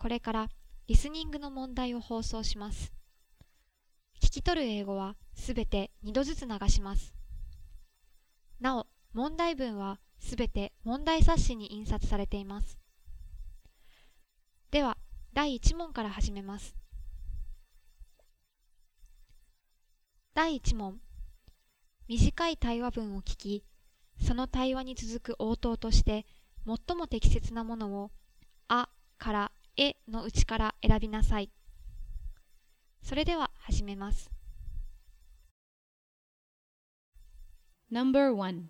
これからリスニングの問題を放送します。聞き取る英語はすべて2度ずつ流します。なお、問題文はすべて問題冊子に印刷されています。では、第1問から始めます。第1問。短い対話文を聞き、その対話に続く応答として、最も適切なものを、あからえのうちから選びなさい。それでは始めます。 Number 1.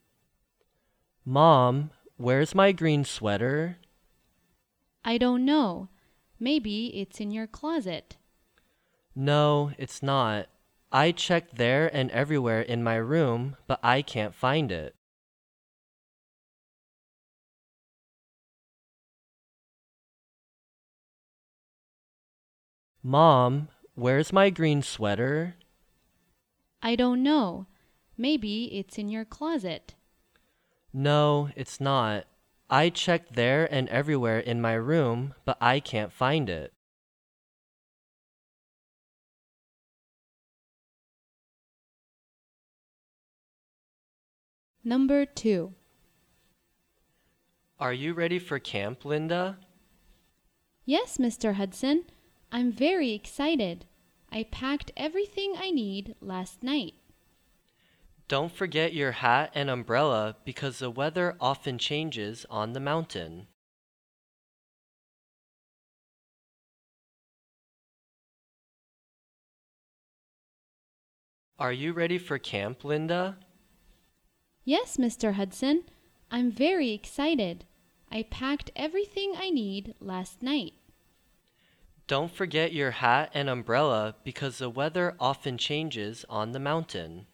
Mom, where's my green sweater? I don't know. Maybe it's in your closet. No, it's not. I checked there and everywhere in my room, but I can't find it. Mom, where's my green sweater? I don't know. Maybe it's in your closet. No, it's not. I checked there and everywhere in my room, but I can't find it. Number 2. Are you ready for camp, Linda? Yes, Mr. Hudson. I'm very excited. I packed everything I need last night. Don't forget your hat and umbrella because the weather often changes on the mountain. Are you ready for camp, Linda? Yes, Mr. Hudson. I'm very excited. I packed everything I need last night. Don't forget your hat and umbrella because the weather often changes on the mountain.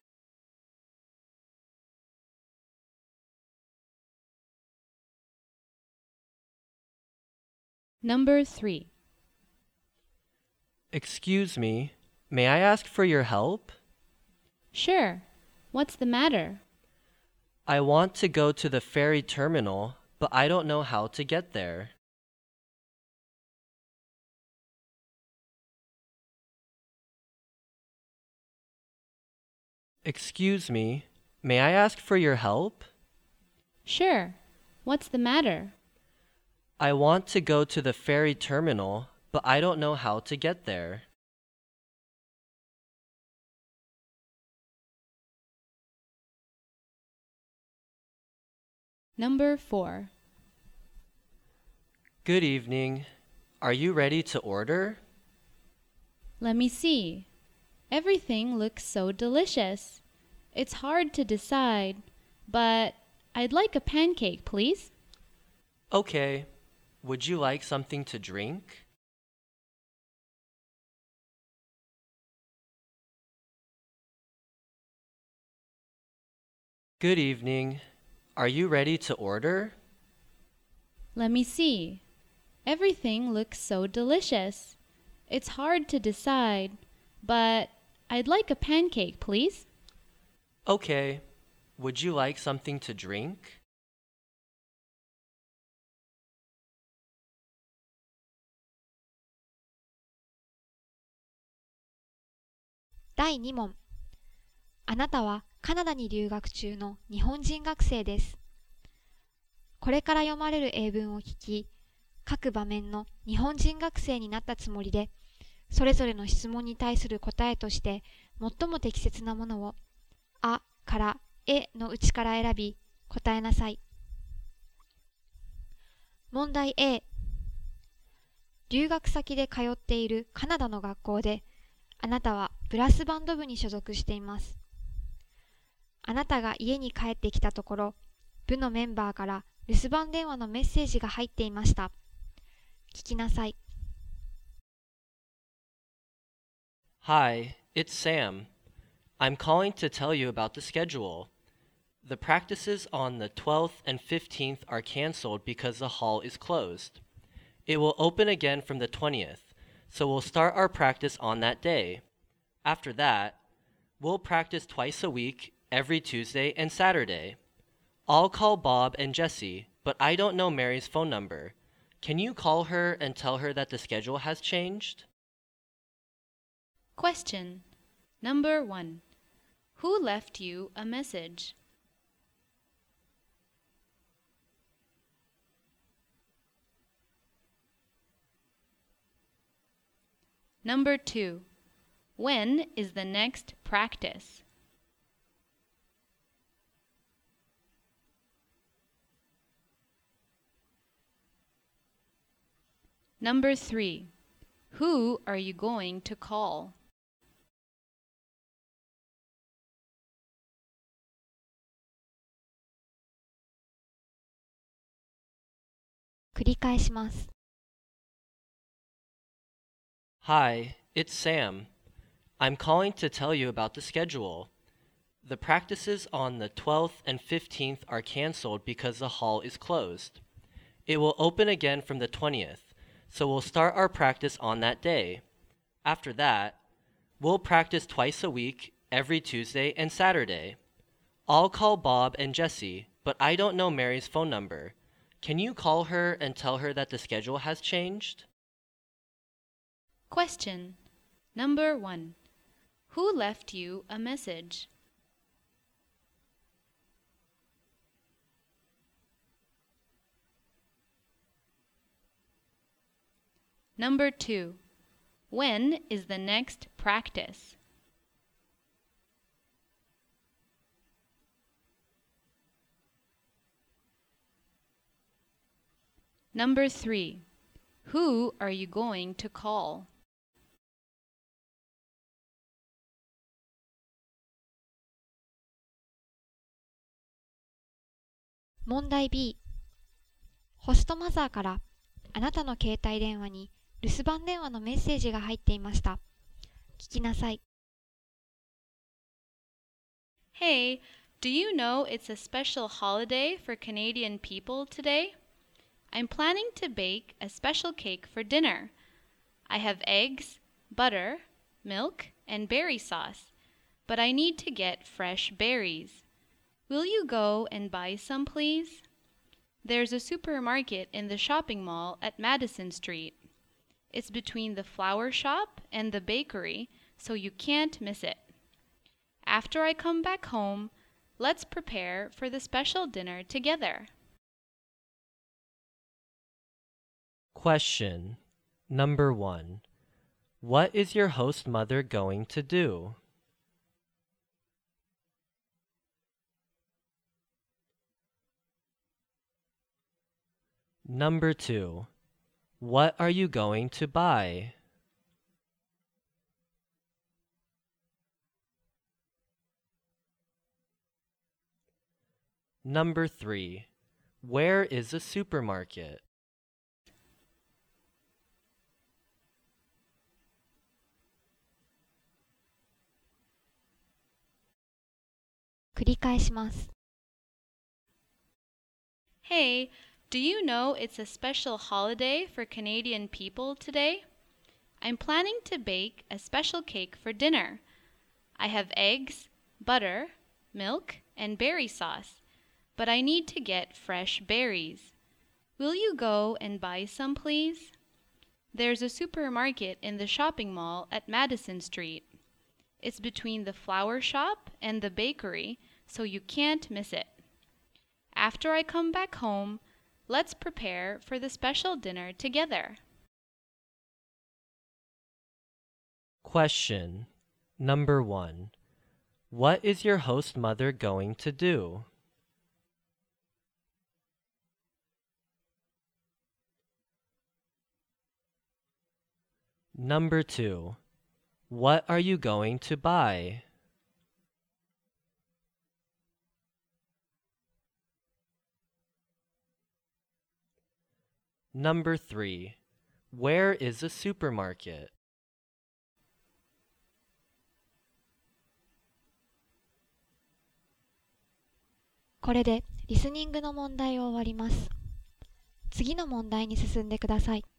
Number 3. Excuse me, may I ask for your help? Sure. What's the matter? I want to go to the ferry terminal, but I don't know how to get there. Excuse me, may I ask for your help? Sure. What's the matter? I want to go to the ferry terminal, but I don't know how to get there. Number 4. Good evening. Are you ready to order? Let me see. Everything looks so delicious. It's hard to decide, but I'd like a pancake, please. Okay. Would you like something to drink? Good evening. Are you ready to order? Let me see. Everything looks so delicious. It's hard to decide, but I'd like a pancake, please. Okay. Would you like something to drink? 第2問。あなたはカナダに留学中の日本人学生です。これから読まれる英文を聞き、各場面の日本人学生になったつもりで、それぞれの質問に対する答えとして最も適切なものを、あからえのうちから選び、答えなさい。問題 A。留学先で通っているカナダの学校で、あなたはブラスバンド部に所属しています。あなたが家に帰ってきたところ、部のメンバーから留守番電話のメッセージが入っていました。聞きなさい。 Hi, it's Sam. I'm calling to tell you about the schedule. The practices on the 12th and 15th are canceled because the hall is closed. It will open again from the 20th, so we'll start our practice on that day. After that, we'll practice twice a week, every Tuesday and Saturday. I'll call Bob and Jesse, but I don't know Mary's phone number. Can you call her and tell her that the schedule has changed? Question number 1. Who left you a message? Number 2. When is the next practice? Number 3. Who are you going to call? 「繰り返します。 Hi, it's Sam. I'm calling to tell you about the schedule. The practices on the 12th and 15th are canceled because the hall is closed. It will open again from the 20th, so we'll start our practice on that day. After that, we'll practice twice a week, every Tuesday and Saturday. I'll call Bob and Jesse, but I don't know Mary's phone number. Can you call her and tell her that the schedule has changed? Question number 1. Who left you a message? Number 2. When is the next practice? Number 3. Who are you going to call? 問題 B。 ホストマザーからあなたの携帯電話に留守番電話のメッセージが入っていました。聞きなさい。 Hey, do you know it's a special holiday for Canadian people today? I'm planning to bake a special cake for dinner. I have eggs, butter, milk, and berry sauce, but I need to get fresh berries. Will you go and buy some, please? There's a supermarket in the shopping mall at Madison Street. It's between the flower shop and the bakery, so you can't miss it. After I come back home, let's prepare for the special dinner together. Question number 1. What is your host mother going to do? Number 2. What are you going to buy? Number 3. Where is the supermarket? 「繰り返します。 Hey, do you know it's a special holiday for Canadian people today? I'm planning to bake a special cake for dinner. I have eggs, butter, milk, and berry sauce, but I need to get fresh berries. Will you go and buy some, please? There's a supermarket in the shopping mall at Madison Street. It's between the flower shop and the bakery, so you can't miss it. After I come back home, let's prepare for the special dinner together. Question number 1. What is your host mother going to do? Number 2. What are you going to buy? Number 3. Where is the supermarket? 「これでリスニングの問題を終わります。次の問題に進んでください。